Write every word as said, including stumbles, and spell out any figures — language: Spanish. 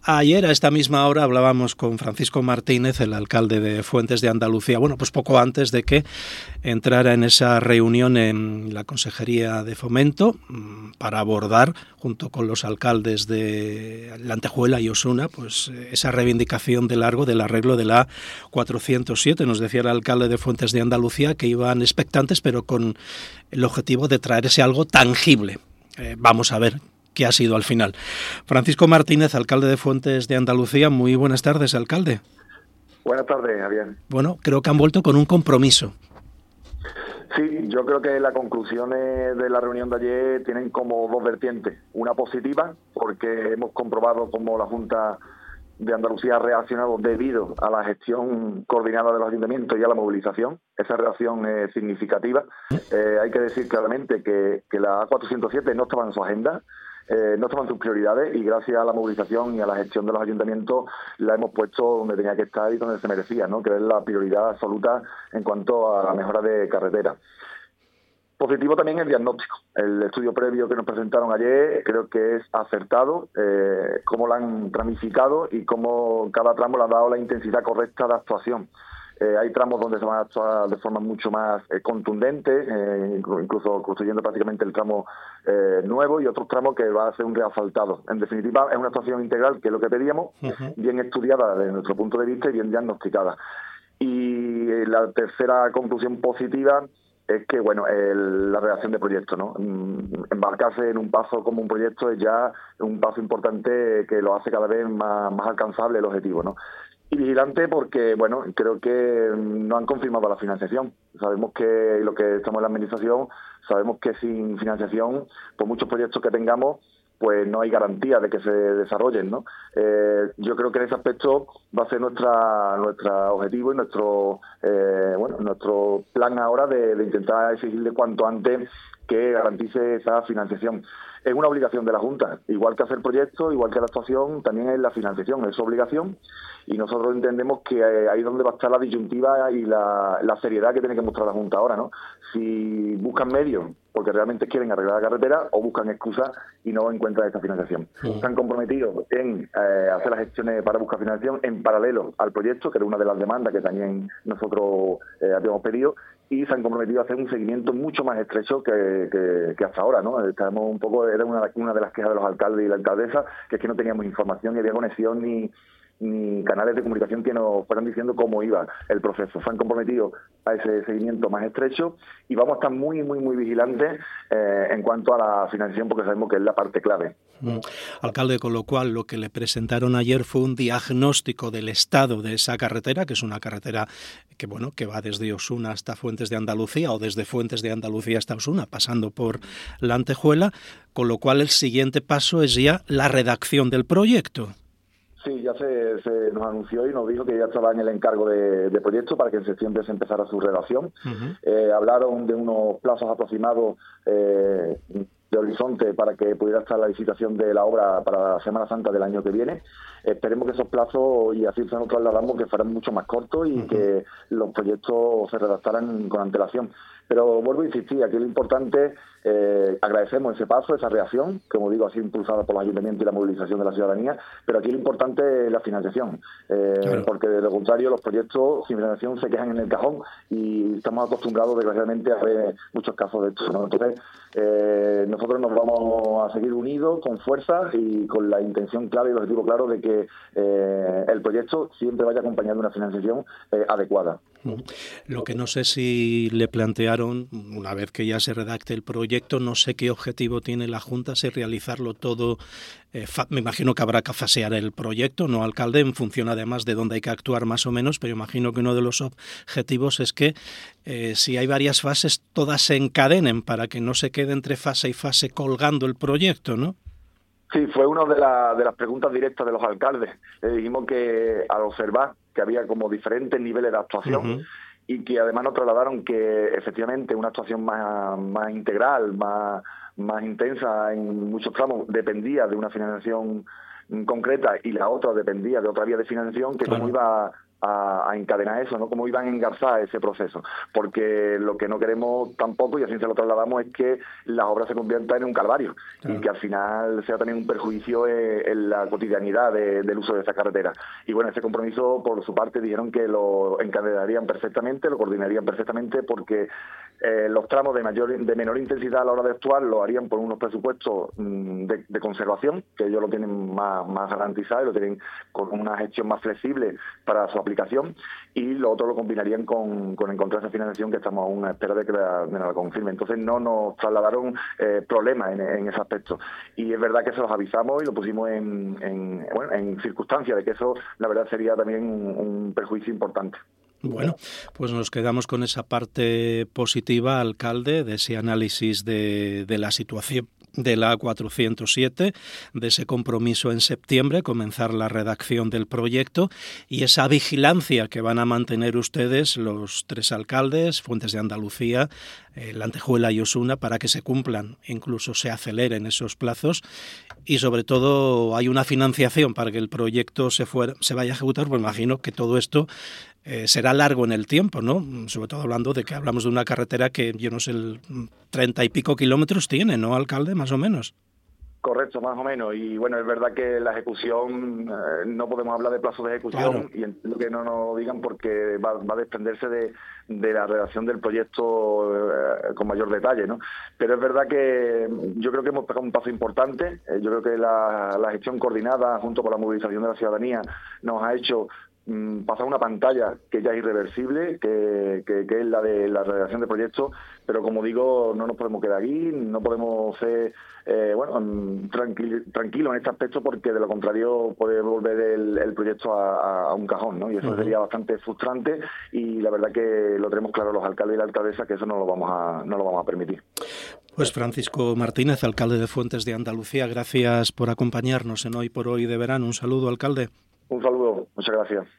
Ayer a esta misma hora hablábamos con Francisco Martínez, el alcalde de Fuentes de Andalucía, bueno, pues poco antes de que entrara en esa reunión en la Consejería de Fomento para abordar, junto con los alcaldes de La Antejuela y Osuna, pues esa reivindicación de largo del arreglo de la A cuatrocientos siete. Nos decía el alcalde de Fuentes de Andalucía que iban expectantes, pero con el objetivo de traer ese algo tangible. Eh, vamos a ver qué ha sido al final. Francisco Martínez, alcalde de Fuentes de Andalucía, muy buenas tardes, alcalde. Buenas tardes, Javier. Bueno, creo que han vuelto con un compromiso. Sí, yo creo que las conclusiones de la reunión de ayer tienen como dos vertientes. Una positiva, porque hemos comprobado cómo la Junta de Andalucía ha reaccionado debido a la gestión coordinada de los ayuntamientos y a la movilización. Esa reacción es significativa. Eh, hay que decir claramente que, que la A cuatrocientos siete no estaba en su agenda. Eh, no estaban sus prioridades y gracias a la movilización y a la gestión de los ayuntamientos la hemos puesto donde tenía que estar y donde se merecía, ¿no? Que es la prioridad absoluta en cuanto a la mejora de carretera. Positivo también el diagnóstico. El estudio previo que nos presentaron ayer creo que es acertado, eh, cómo lo han ramificado y cómo cada tramo le ha dado la intensidad correcta de actuación. Eh, hay tramos donde se van a actuar de forma mucho más eh, contundente, eh, incluso construyendo prácticamente el tramo eh, nuevo, y otros tramos que va a ser un reasfaltado. En definitiva, es una actuación integral, que es lo que pedíamos, uh-huh. bien estudiada desde nuestro punto de vista y bien diagnosticada. Y eh, la tercera conclusión positiva es que, bueno, el, la redacción de proyectos, ¿no? Embarcarse en un paso como un proyecto es ya un paso importante que lo hace cada vez más, más alcanzable el objetivo, ¿no? Y vigilante porque, bueno, creo que no han confirmado la financiación. Sabemos que lo que estamos en la administración, sabemos que sin financiación, por muchos proyectos que tengamos, pues no hay garantía de que se desarrollen, ¿no? Eh, yo creo que en ese aspecto va a ser nuestra nuestro objetivo y nuestro eh, bueno nuestro plan ahora de, de intentar exigirle cuanto antes que garantice esa financiación. Es una obligación de la Junta, igual que hacer proyectos, igual que la actuación, también es la financiación, es su obligación, y nosotros entendemos que ahí es donde va a estar la disyuntiva y la, la seriedad que tiene que mostrar la Junta ahora, ¿no? Si buscan medios porque realmente quieren arreglar la carretera o buscan excusas y no encuentran esta financiación. Sí. Están comprometidos en eh, hacer las gestiones para buscar financiación en paralelo al proyecto, que era una de las demandas que también nosotros eh, habíamos pedido, y se han comprometido a hacer un seguimiento mucho más estrecho que, que, que hasta ahora, ¿no? Estamos un poco, era una, una de las quejas de los alcaldes y la alcaldesa, que es que no teníamos información, ni había conexión, ni ni canales de comunicación que nos fueran diciendo cómo iba el proceso. Se han comprometido a ese seguimiento más estrecho y vamos a estar muy, muy, muy vigilantes eh, en cuanto a la financiación, porque sabemos que es la parte clave. Mm. Alcalde, con lo cual lo que le presentaron ayer fue un diagnóstico del estado de esa carretera, que es una carretera que, bueno, que va desde Osuna hasta Fuentes de Andalucía o desde Fuentes de Andalucía hasta Osuna, pasando por La Antejuela, con lo cual el siguiente paso es ya la redacción del proyecto. Sí, ya se, se nos anunció y nos dijo que ya estaba en el encargo de, de proyecto para que en septiembre se empezara su redacción. Uh-huh. Eh, hablaron de unos plazos aproximados eh, de horizonte para que pudiera estar la licitación de la obra para la Semana Santa del año que viene. Esperemos que esos plazos, y así se nos trasladamos, que fueran mucho más cortos y uh-huh. que los proyectos se redactaran con antelación. Pero vuelvo a insistir, aquí lo importante, eh, agradecemos ese paso, esa reacción, como digo, así impulsada por los ayuntamientos y la movilización de la ciudadanía, pero aquí lo importante es la financiación, eh, claro. porque de lo contrario los proyectos sin financiación se quejan en el cajón y estamos acostumbrados desgraciadamente a ver muchos casos de esto, ¿no? Entonces, eh, nosotros nos vamos a seguir unidos con fuerza y con la intención clara y el objetivo claro de que eh, el proyecto siempre vaya acompañado de una financiación eh, adecuada. Lo que no sé si le plantearon, una vez que ya se redacte el proyecto, no sé qué objetivo tiene la Junta, si realizarlo todo, eh, fa- me imagino que habrá que fasear el proyecto, ¿no, alcalde? En función además de dónde hay que actuar más o menos, pero imagino que uno de los objetivos es que eh, si hay varias fases, todas se encadenen para que no se quede entre fase y fase colgando el proyecto, ¿no? Sí, fue una de, la, de las preguntas directas de los alcaldes. Le dijimos que al observar que había como diferentes niveles de actuación uh-huh. y que además nos trasladaron que efectivamente una actuación más, más integral, más, más intensa en muchos tramos dependía de una financiación concreta y la otra dependía de otra vía de financiación, que claro. cómo iba a, a encadenar eso, ¿no? Cómo iban a engarzar ese proceso. Porque lo que no queremos tampoco, y así se lo trasladamos, es que las obras se conviertan en un calvario, claro, y que al final sea también un perjuicio en, en la cotidianidad de, del uso de esa carretera. Y bueno, ese compromiso, por su parte, dijeron que lo encadenarían perfectamente, lo coordinarían perfectamente, porque eh, los tramos de mayor de menor intensidad a la hora de actuar lo harían por unos presupuestos mmm, de, de conservación, que ellos lo tienen más, más garantizado y lo tienen con una gestión más flexible para su aplicación, y lo otro lo combinarían con, con encontrar esa financiación que estamos aún a espera de que la, de la confirme. Entonces no nos trasladaron eh, problemas en, en ese aspecto. Y es verdad que se los avisamos y lo pusimos en, en, bueno, en circunstancia de que eso, la verdad, sería también un, un perjuicio importante. Bueno, pues nos quedamos con esa parte positiva, alcalde, de ese análisis de, de la situación de la A cuatrocientos siete, de ese compromiso en septiembre, comenzar la redacción del proyecto y esa vigilancia que van a mantener ustedes, los tres alcaldes, Fuentes de Andalucía, eh, La Antejuela y Osuna, para que se cumplan, incluso se aceleren esos plazos y sobre todo hay una financiación para que el proyecto se, fuera, se vaya a ejecutar. Pues imagino que todo esto Eh, será largo en el tiempo, ¿no? Sobre todo hablando de que hablamos de una carretera que, yo no sé, el treinta y pico kilómetros tiene, ¿no, alcalde? Más o menos. Correcto, más o menos. Y bueno, es verdad que la ejecución, eh, no podemos hablar de plazos de ejecución, claro, y entiendo que no nos digan porque va, va a desprenderse de, de la redacción del proyecto eh, con mayor detalle, ¿no? Pero es verdad que yo creo que hemos pegado un paso importante. Eh, yo creo que la, la gestión coordinada junto con la movilización de la ciudadanía nos ha hecho pasar una pantalla que ya es irreversible, que, que, que es la de la redacción de proyectos, pero como digo, no nos podemos quedar aquí, no podemos ser eh, bueno, tranquil, tranquilos en este aspecto, porque de lo contrario puede volver el, el proyecto a, a un cajón, ¿no? Y eso uh-huh. sería bastante frustrante, y la verdad que lo tenemos claro los alcaldes y la alcaldesa, que eso no lo vamos a, no lo vamos a permitir. Pues Francisco Martínez, alcalde de Fuentes de Andalucía, gracias por acompañarnos en Hoy por Hoy de Verano. Un saludo, alcalde. Un saludo, muchas gracias.